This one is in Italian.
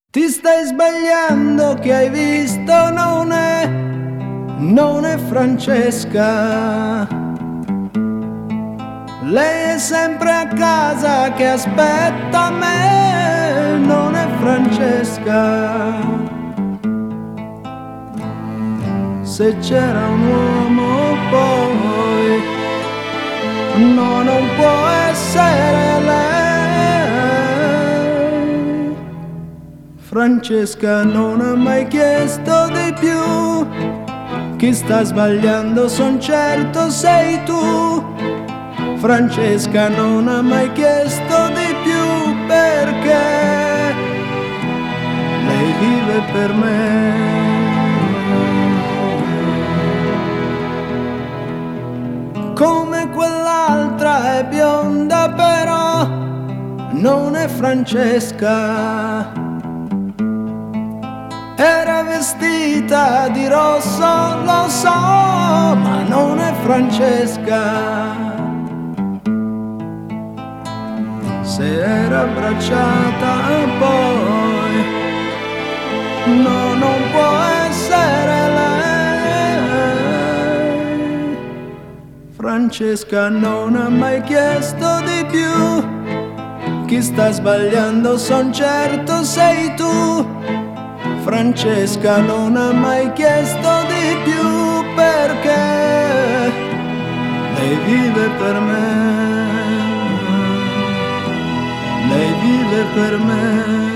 Ti stai sbagliando, che hai visto non è Francesca. Lei è sempre a casa che aspetta me, non è Francesca. Se c'era un uomo poi, no, non può essere lei. Francesca non ha mai chiesto di più. Chi sta sbagliando son certo sei tu. Francesca non ha mai chiesto di più, perché lei vive per me. Come quell'altra è bionda però non è Francesca. Era vestita di rosso, lo so, ma non è Francesca. Se era abbracciata poi, no, non può essere lei. Francesca non ha mai chiesto di più. Chi sta sbagliando son certo sei tu. Francesca non ha mai chiesto di più, perché lei vive per me. Lei vive per me.